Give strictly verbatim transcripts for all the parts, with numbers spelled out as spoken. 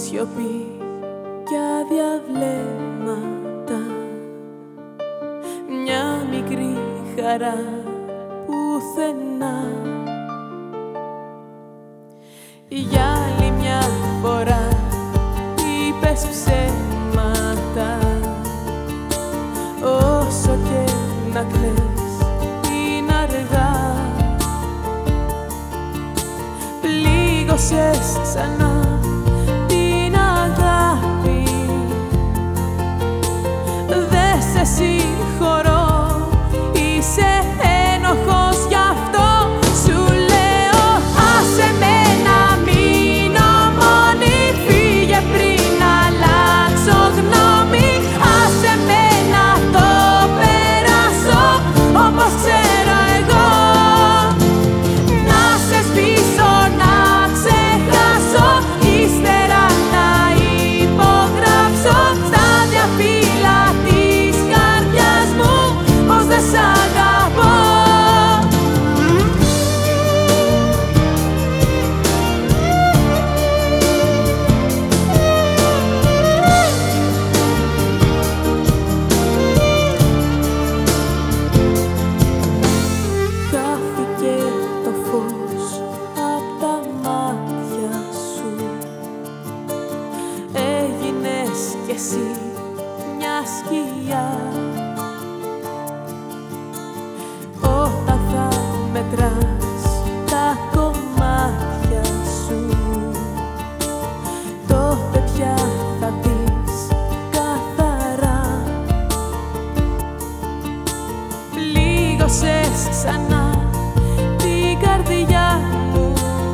σιωπή κι άδεια βλέμματα, μια μικρή χαρά πουθενά. Για άλλη μια φορά είπες ψέματα, όσο και να κλαις είναι αργά. Πλήγωσες ξανά την αγάπη, δε σε συγχωρώ, είσαι ένοχος γι' αυτό. Σου λέω άσε με να μείνω μόνη, φύγε πριν αλλάξω γνώμη. Άσε με να το περάσω όπως ξέρω εγώ, να σε σβήσω, να ξεχάσω, ύστερα να υπογράψω στα διαφύλλα της καρδιάς μου πως δεν σ' αγαπώ. Χάθηκε το φως απ' τα μάτια σου, έγινες κι εσύ μια σκιά. Όταν θα μετράς τα κομμάτια σου, τότε πια θα δεις καθαρά. Πλήγωσες ξανά την καρδιά μου,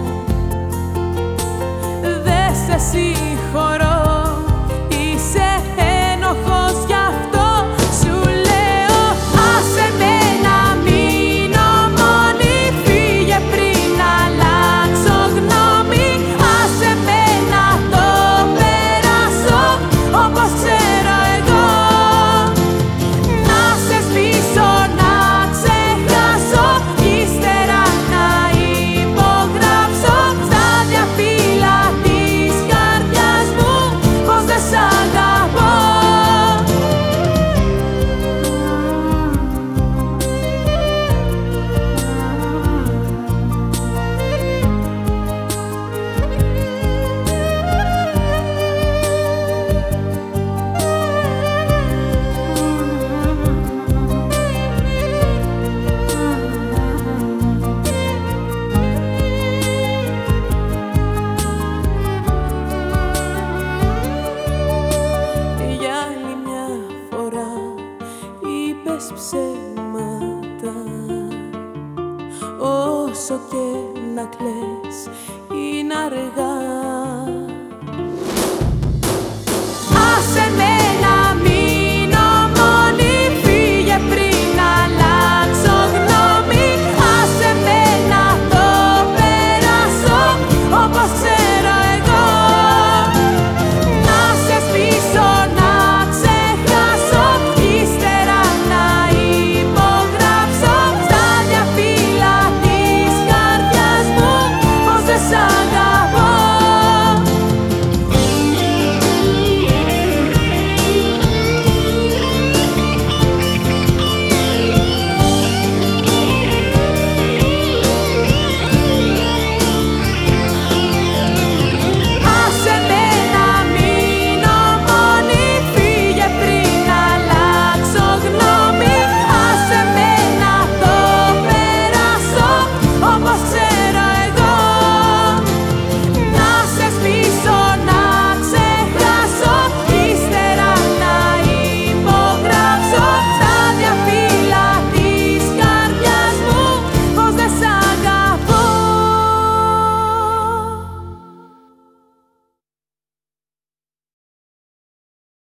δε σε συγχωρώ, είσαι ένοχος γι' αυτό. Σου λέω άσε με να μείνω μόνη, φύγε πριν αλλάξω γνώμη. Άσε με να το περάσω όπως ξέρω εγώ, να σε σβήσω, να ξεχάσω, ύστερα να υπογράψω στα διαφύλλα της καρδιάς μου πως δεν σ' αγαπώ. Για άλλη μια φορά είπες ψέματα, όσο και να κλαις είναι αργά.